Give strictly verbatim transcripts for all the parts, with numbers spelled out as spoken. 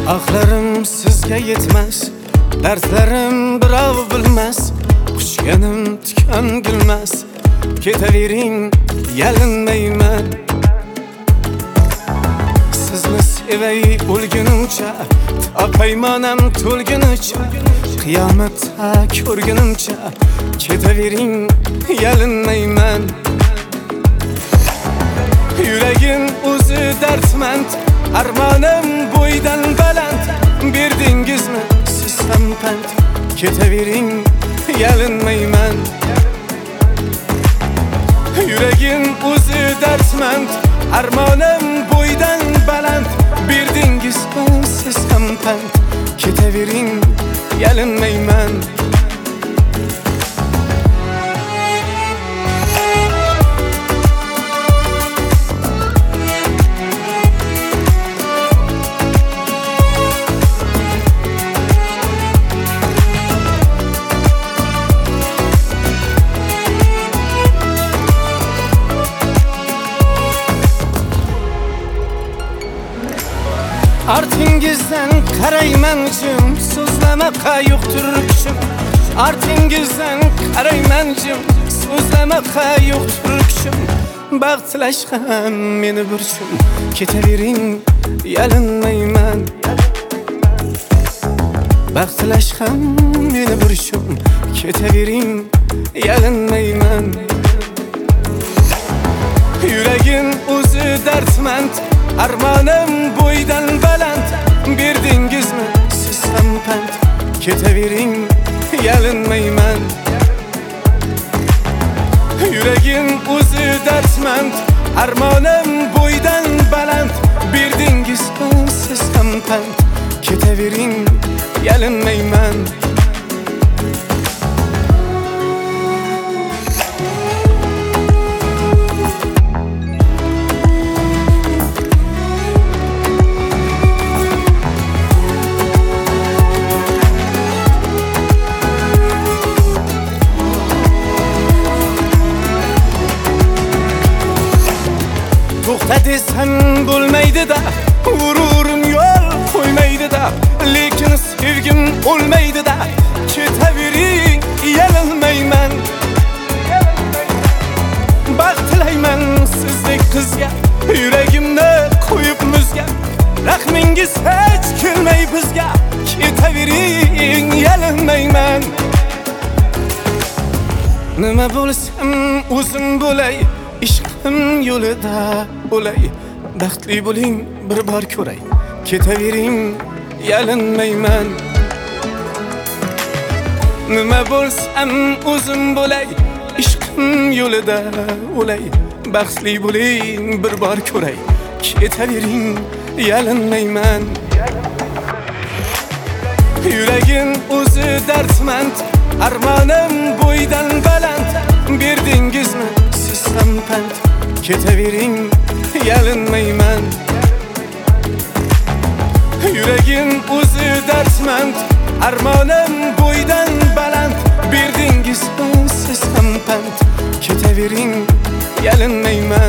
Ahlarım sizga yetmez, dardlarim birov bilmas, quchganim tikan gulmas. Ketavering, yalinmayman. Sizni sevay o'lgunimcha, topaymanam to'lgunicha, qiyomatda ko'rgunimcha. Ketavering, yalinmayman. Yuragim o'zi dardmand, armonim bo'ydan baland. Berdingizmi siz ham pand, ketavering, yalinmayman. Yuragim o'zi dardmand, armonim bo'ydan baland. Berdingizmi siz ham pand, ketavering, yalinmayman. Artingizdan qarayman jim, so'zlamaqa yo'qdir kuchim. Artingizdan qarayman jim, so'zlamaqa yo'qdir kuchim. Baxt tilash ham meni burchim, ketavering, yalinmayman. Baxt tilash ham meni burchim, ketavering, yalinmayman. Yuragim o'zi dardmand, armonim bo'ydan baland. Berdingizmi siz ham pand, ketavering, yalinmayman. Yuragim o'zi dardmand, armonim bo'ydan baland. Berdingizmi siz ham pand, ketavering, yalinmayman. To'xta desam bo'lmaydi-da, g'ururim yo'l qo'ymaydi-da, lekin sevgim o'lmaydi-da. Ketavering, yalinmayman. Baxt tilayman sizdek qizga, yuragimni qo'yib muzga. Rahmingiz hech kelmay bizga, ketavering, yalinmayman. Nima bo'lsam o'zim bo'lay, ishqim yo'lida o'lay. Baxtli bo'ling, bir bor ko'ray, ketavering, yalinmayman. Nima bo'lsam o'zim bo'lay, ishqim yo'lida o'lay. Baxtli bo'ling, bir bor ko'ray, ketavering, yalinmayman. Yuragim o'zi dardmand, armonim bo'ydan baland. Berdingizmi siz ham pand, ketavering, yalinmayman. Yuragim o'zi dardmand, armonim bo'ydan baland. Berdingizmi siz ham pand, ketavering, yalinmayman.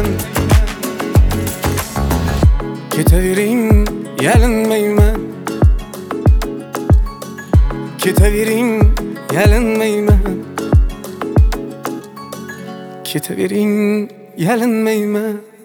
Ketavering, yalinmayman. Ketavering, yalinmayman. Ketavering, yalinmayman.